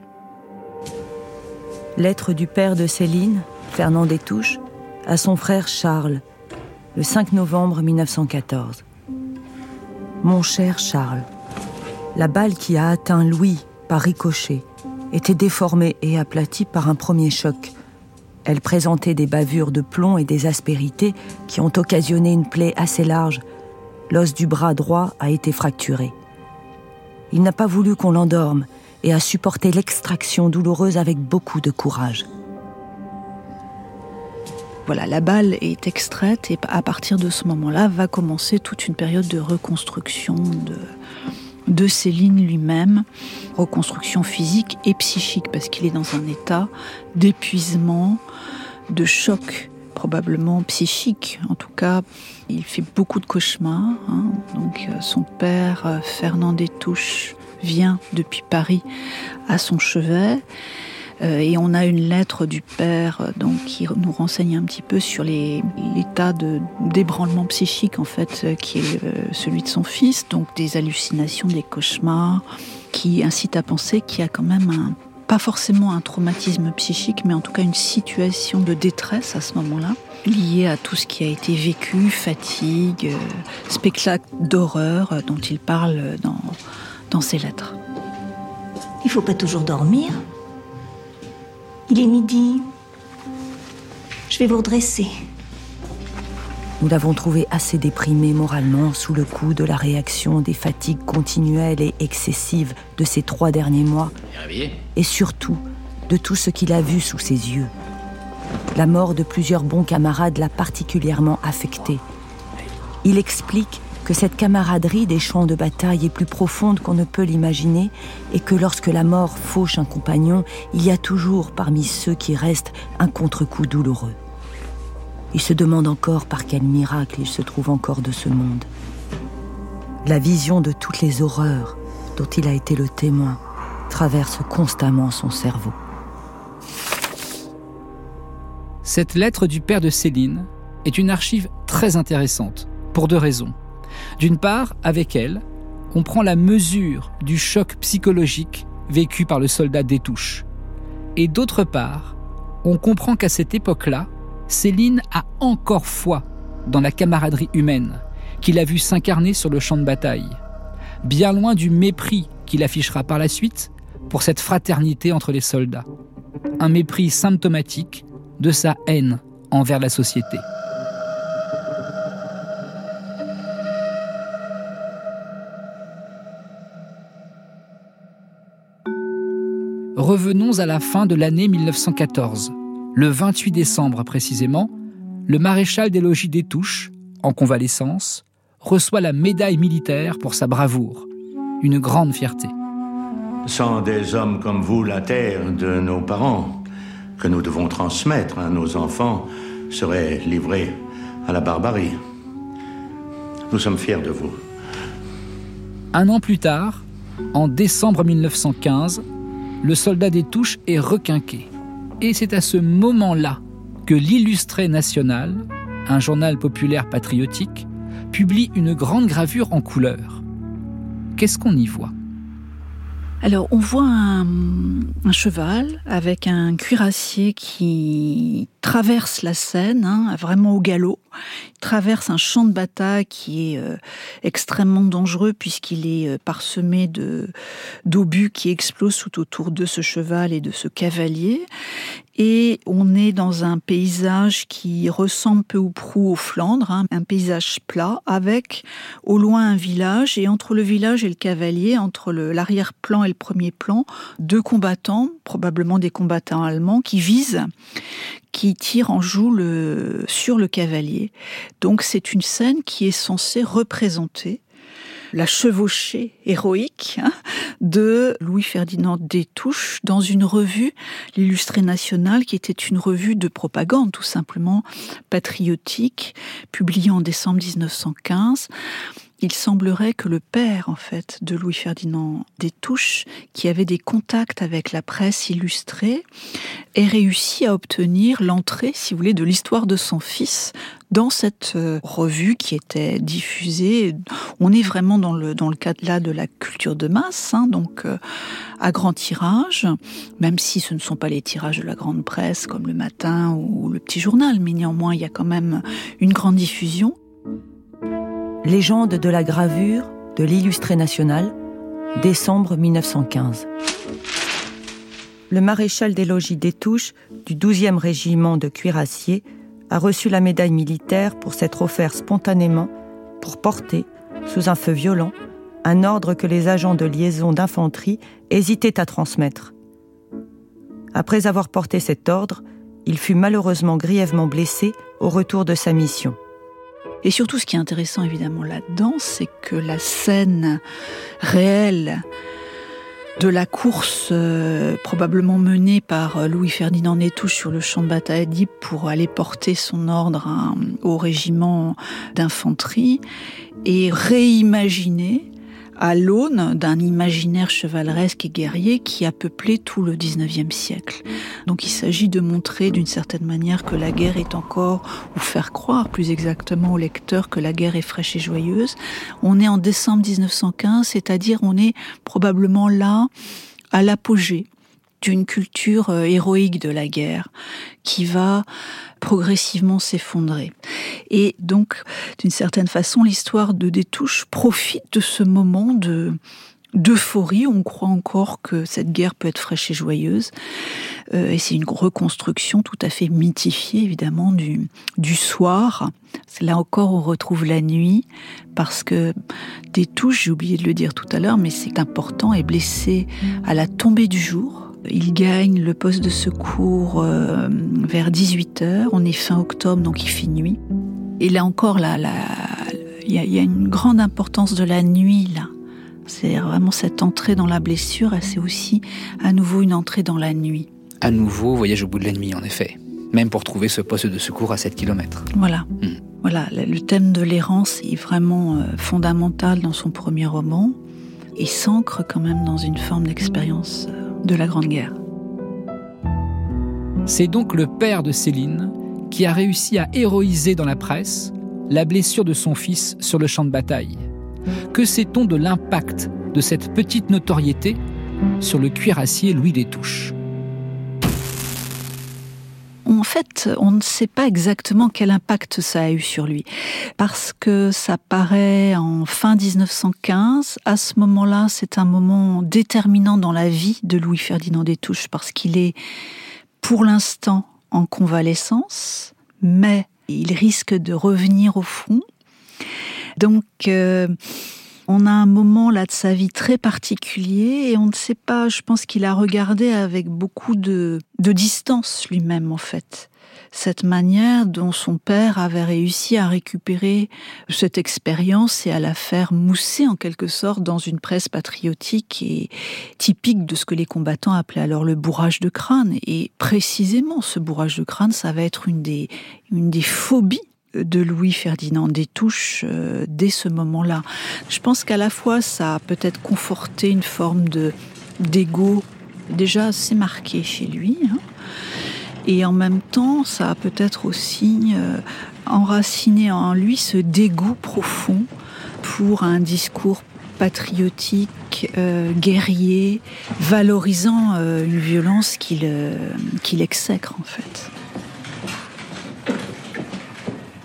S17: Lettre du père de Céline, Fernand Destouches, à son frère Charles, le cinq novembre mille neuf cent quatorze. Mon cher Charles, la balle qui a atteint Louis par ricochet était déformée et aplatie par un premier choc. Elle présentait des bavures de plomb et des aspérités qui ont occasionné une plaie assez large. L'os du bras droit a été fracturé. Il n'a pas voulu qu'on l'endorme et a supporté l'extraction douloureuse avec beaucoup de courage.
S13: Voilà, la balle est extraite et à partir de ce moment-là va commencer toute une période de reconstruction de, de Céline lui-même, reconstruction physique et psychique, parce qu'il est dans un état d'épuisement, de choc, probablement psychique. En tout cas, il fait beaucoup de cauchemars. Hein. Donc, son père, Fernand Destouches, vient depuis Paris à son chevet. Euh, et on a une lettre du père donc, qui nous renseigne un petit peu sur les, l'état de, d'ébranlement psychique en fait, qui est euh, celui de son fils, donc des hallucinations, des cauchemars, qui incitent à penser qu'il y a quand même un, pas forcément un traumatisme psychique, mais en tout cas une situation de détresse à ce moment-là, liée à tout ce qui a été vécu, fatigue, euh, spectacle d'horreur euh, dont il parle dans, dans ses lettres.
S21: Il faut pas toujours dormir. Il est midi. Je vais vous redresser.
S17: Nous l'avons trouvé assez déprimé moralement sous le coup de la réaction des fatigues continuelles et excessives de ces trois derniers mois. Et surtout, de tout ce qu'il a vu sous ses yeux. La mort de plusieurs bons camarades l'a particulièrement affecté. Il explique que cette camaraderie des champs de bataille est plus profonde qu'on ne peut l'imaginer et que lorsque la mort fauche un compagnon, il y a toujours parmi ceux qui restent un contre-coup douloureux. Il se demande encore par quel miracle il se trouve encore de ce monde. La vision de toutes les horreurs dont il a été le témoin traverse constamment son cerveau.
S1: Cette lettre du père de Céline est une archive très intéressante, pour deux raisons. D'une part, avec elle, on prend la mesure du choc psychologique vécu par le soldat Destouches. Et d'autre part, on comprend qu'à cette époque-là, Céline a encore foi dans la camaraderie humaine qu'il a vue s'incarner sur le champ de bataille, bien loin du mépris qu'il affichera par la suite pour cette fraternité entre les soldats. Un mépris symptomatique de sa haine envers la société. Revenons à la fin de l'année mille neuf cent quatorze. Le vingt-huit décembre précisément, le maréchal des logis Destouches, en convalescence, reçoit la médaille militaire pour sa bravoure. Une grande fierté.
S22: Sans des hommes comme vous, la terre de nos parents, que nous devons transmettre à nos enfants, serait livrée à la barbarie. Nous sommes fiers de vous.
S1: Un an plus tard, en décembre mille neuf cent quinze, le soldat Destouches est requinqué. Et c'est à ce moment-là que l'Illustré National, un journal populaire patriotique, publie une grande gravure en couleur. Qu'est-ce qu'on y voit ?
S13: Alors, on voit un, un cheval avec un cuirassier qui traverse la Seine, hein, vraiment au galop. Il traverse un champ de bataille qui est euh, extrêmement dangereux puisqu'il est euh, parsemé de, d'obus qui explosent tout autour de ce cheval et de ce cavalier. Et on est dans un paysage qui ressemble peu ou prou aux Flandres, hein, un paysage plat avec au loin un village, et entre le village et le cavalier, entre le, l'arrière-plan et le premier plan, deux combattants, probablement des combattants allemands, qui visent, qui tirent en joue le, sur le cavalier. Donc c'est une scène qui est censée représenter la chevauchée héroïque hein, de Louis-Ferdinand Destouches dans une revue, l'Illustré National, qui était une revue de propagande, tout simplement patriotique, publiée en décembre dix-neuf cent quinze. Il semblerait que le père, en fait, de Louis-Ferdinand Destouches, qui avait des contacts avec la presse illustrée, ait réussi à obtenir l'entrée, si vous voulez, de l'histoire de son fils dans cette revue qui était diffusée. On est vraiment dans le, dans le cadre là de la culture de masse, hein, donc euh, à grand tirage, même si ce ne sont pas les tirages de la grande presse comme le Matin ou le Petit Journal, mais néanmoins il y a quand même une grande diffusion.
S17: Légende de la gravure de l'Illustré National, décembre dix-neuf cent quinze. Le maréchal des logis Destouches du douzième régiment de cuirassiers a reçu la médaille militaire pour s'être offert spontanément pour porter, sous un feu violent, un ordre que les agents de liaison d'infanterie hésitaient à transmettre. Après avoir porté cet ordre, il fut malheureusement grièvement blessé au retour de sa mission.
S13: Et surtout, ce qui est intéressant évidemment là-dedans, c'est que la scène réelle de la course euh, probablement menée par Louis-Ferdinand Destouches sur le champ de bataille d'Ypres pour aller porter son ordre hein, au régiment d'infanterie est réimaginée à l'aune d'un imaginaire chevaleresque et guerrier qui a peuplé tout le dix-neuvième siècle. Donc il s'agit de montrer d'une certaine manière que la guerre est encore, ou faire croire plus exactement au lecteur que la guerre est fraîche et joyeuse. On est en décembre dix-neuf cent quinze, c'est-à-dire on est probablement là à l'apogée d'une culture héroïque de la guerre qui va progressivement s'effondrer. Et donc, d'une certaine façon, l'histoire de Destouches profite de ce moment de d'euphorie. On croit encore que cette guerre peut être fraîche et joyeuse. Euh, et c'est une reconstruction tout à fait mythifiée, évidemment, du, du soir. C'est là encore, on retrouve la nuit, parce que Destouches, j'ai oublié de le dire tout à l'heure, mais c'est important, est blessé à la tombée du jour. Il gagne le poste de secours euh, vers dix-huit heures. On est fin octobre, donc il fait nuit. Et là encore, là, là, il y a, y a une grande importance de la nuit, là. C'est vraiment cette entrée dans la blessure, et c'est aussi à nouveau une entrée dans la nuit.
S1: À nouveau, voyage au bout de la nuit, en effet. Même pour trouver ce poste de secours à sept kilomètres.
S13: Voilà.
S1: Mmh.
S13: Voilà, le thème de l'errance est vraiment euh, fondamental dans son premier roman et s'ancre quand même dans une forme d'expérience euh, de la Grande Guerre.
S1: C'est donc le père de Céline qui a réussi à héroïser dans la presse la blessure de son fils sur le champ de bataille. Que sait-on de l'impact de cette petite notoriété sur le cuirassier Louis Destouches ?
S13: En fait, on ne sait pas exactement quel impact ça a eu sur lui, parce que ça paraît en fin dix-neuf cent quinze. À ce moment-là, c'est un moment déterminant dans la vie de Louis-Ferdinand Destouches, parce qu'il est, pour l'instant, en convalescence, mais il risque de revenir au front. Donc, euh, on a un moment là de sa vie très particulier et on ne sait pas, je pense qu'il a regardé avec beaucoup de, de distance lui-même en fait. Cette manière dont son père avait réussi à récupérer cette expérience et à la faire mousser en quelque sorte dans une presse patriotique et typique de ce que les combattants appelaient alors le bourrage de crâne. Et précisément ce bourrage de crâne, ça va être une des, une des phobies de Louis-Ferdinand Destouches euh, dès ce moment-là. Je pense qu'à la fois, ça a peut-être conforté une forme de, d'égo déjà assez marqué chez lui, hein, et en même temps, ça a peut-être aussi euh, enraciné en lui ce dégoût profond pour un discours patriotique, euh, guerrier, valorisant euh, une violence qu'il, euh, qu'il exècre en fait.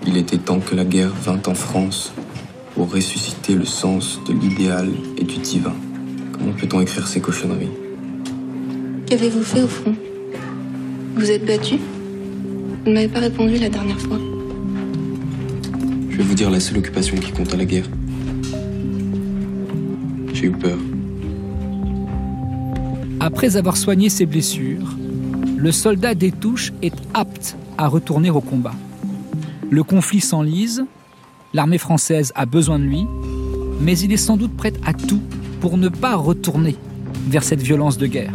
S2: Il était temps que la guerre vînt en France pour ressusciter le sens de l'idéal et du divin. Comment peut-on écrire ces cochonneries?
S18: Qu'avez-vous fait au front? Vous êtes battu? Vous ne m'avez pas répondu la dernière fois.
S2: Je vais vous dire la seule occupation qui compte à la guerre. J'ai eu peur.
S1: Après avoir soigné ses blessures, le soldat Destouches est apte à retourner au combat. Le conflit s'enlise, l'armée française a besoin de lui, mais il est sans doute prêt à tout pour ne pas retourner vers cette violence de guerre.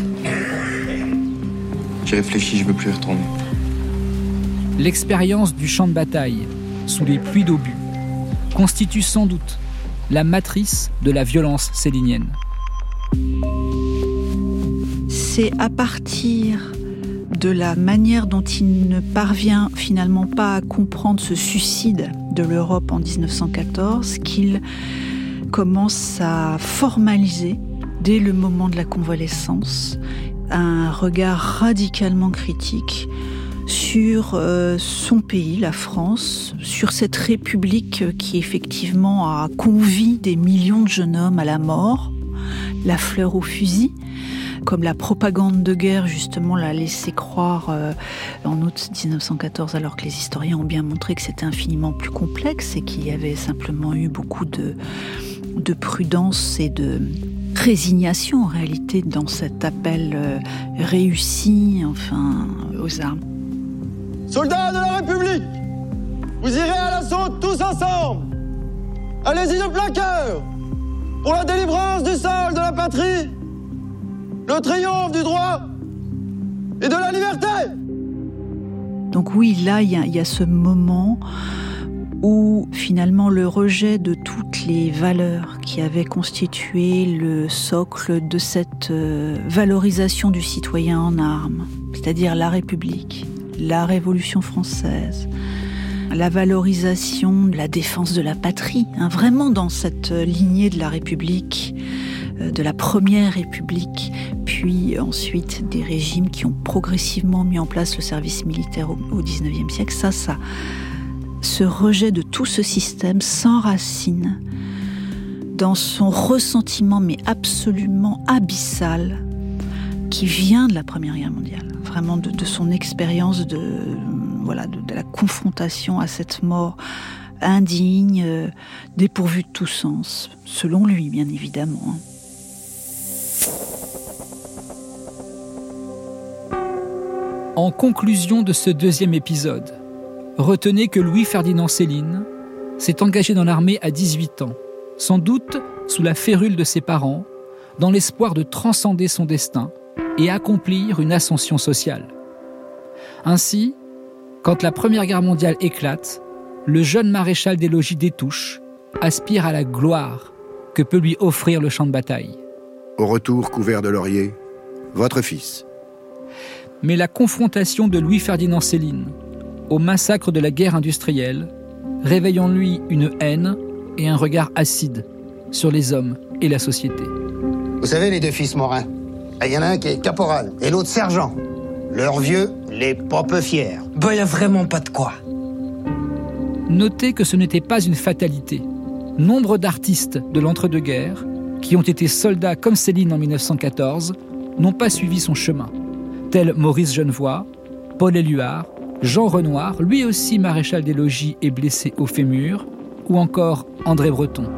S2: J'ai réfléchi, je ne veux plus y retourner.
S1: L'expérience du champ de bataille, sous les pluies d'obus, constitue sans doute la matrice de la violence célinienne.
S13: C'est à partir de la manière dont il ne parvient finalement pas à comprendre ce suicide de l'Europe en dix-neuf cent quatorze qu'il commence à formaliser, dès le moment de la convalescence, un regard radicalement critique sur euh, son pays, la France, sur cette république qui effectivement a convié des millions de jeunes hommes à la mort, la fleur au fusil, comme la propagande de guerre justement l'a laissé croire euh, en août dix-neuf cent quatorze, alors que les historiens ont bien montré que c'était infiniment plus complexe et qu'il y avait simplement eu beaucoup de, de prudence et de résignation en réalité dans cet appel euh, réussi enfin, aux armes.
S12: Soldats de la République, vous irez à l'assaut tous ensemble. Allez-y de plein cœur pour la délivrance du sol de la patrie, le triomphe du droit et de la liberté.
S13: Donc oui, là, il y, y a ce moment où finalement le rejet de toutes les valeurs qui avaient constitué le socle de cette euh, valorisation du citoyen en armes, c'est-à-dire la République, la Révolution française, la valorisation de la défense de la patrie, hein, vraiment dans cette lignée de la République, euh, de la Première République, puis ensuite des régimes qui ont progressivement mis en place le service militaire au, au dix-neuvième siècle. Ça, ça, ce rejet de tout ce système s'enracine dans son ressentiment, mais absolument abyssal, qui vient de la Première Guerre mondiale, vraiment de, de son expérience de, voilà, de, de la confrontation à cette mort indigne, euh, dépourvue de tout sens, selon lui, bien évidemment.
S1: En conclusion de ce deuxième épisode, retenez que Louis-Ferdinand Céline s'est engagé dans l'armée à dix-huit ans, sans doute sous la férule de ses parents, dans l'espoir de transcender son destin et accomplir une ascension sociale. Ainsi, quand la Première Guerre mondiale éclate, le jeune maréchal des logis Destouches aspire à la gloire que peut lui offrir le champ de bataille.
S15: Au retour couvert de laurier, votre fils.
S1: Mais la confrontation de Louis-Ferdinand Céline au massacre de la guerre industrielle réveille en lui une haine et un regard acide sur les hommes et la société.
S10: Vous savez, les deux fils Morin, il y en a un qui est caporal et l'autre sergent. Leur vieux, les pas peu fiers.
S3: Ben, il n'y a vraiment pas de quoi.
S1: Notez que ce n'était pas une fatalité. Nombre d'artistes de l'entre-deux-guerres, qui ont été soldats comme Céline en dix-neuf cent quatorze, n'ont pas suivi son chemin, tels Maurice Genevoix, Paul Éluard, Jean Renoir, lui aussi maréchal des logis et blessé au fémur, ou encore André Breton.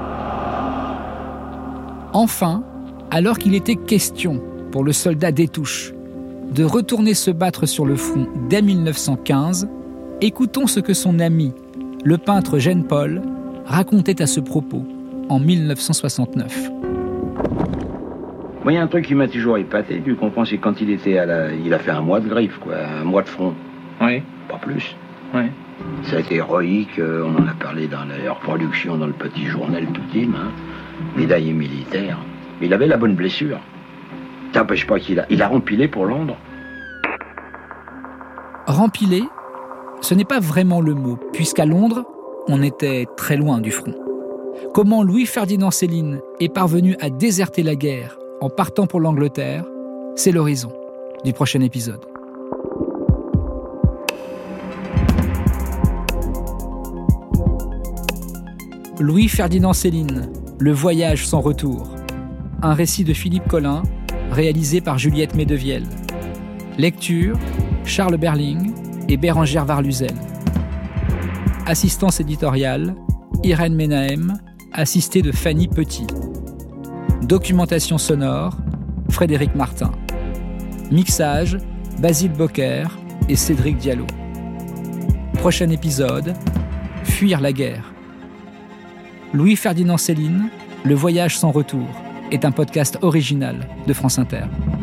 S1: Enfin, alors qu'il était question pour le soldat Destouches de retourner se battre sur le front dès dix-neuf cent quinze, écoutons ce que son ami, le peintre Jean Paul, racontait à ce propos en dix-neuf cent soixante-neuf.
S23: Moi, il y a un truc qui m'a toujours épaté, tu comprends, c'est quand il était à la... Il a fait un mois de griffe, quoi, un mois de front. Oui. Pas plus. Oui. Ça a été héroïque, euh, on en a parlé dans la reproduction dans le petit journal Toutime, hein, médaillé militaire. Mais il avait la bonne blessure. Ça n'empêche pas qu'il a... Il a rempilé pour Londres.
S1: Rempilé, ce n'est pas vraiment le mot, puisqu'à Londres, on était très loin du front. Comment Louis-Ferdinand Céline est parvenu à déserter la guerre en partant pour l'Angleterre, c'est l'horizon du prochain épisode. Louis-Ferdinand Céline, Le voyage sans retour. Un récit de Philippe Collin, réalisé par Juliette Medevielle. Lecture, Charles Berling et Bérengère Varluzel. Assistance éditoriale, Irène Menahem, assistée de Fanny Petit. Documentation sonore, Frédéric Martin. Mixage, Basile Bocquer et Cédric Diallo. Prochain épisode, Fuir la guerre. Louis-Ferdinand Céline, Le voyage sans retour, est un podcast original de France Inter.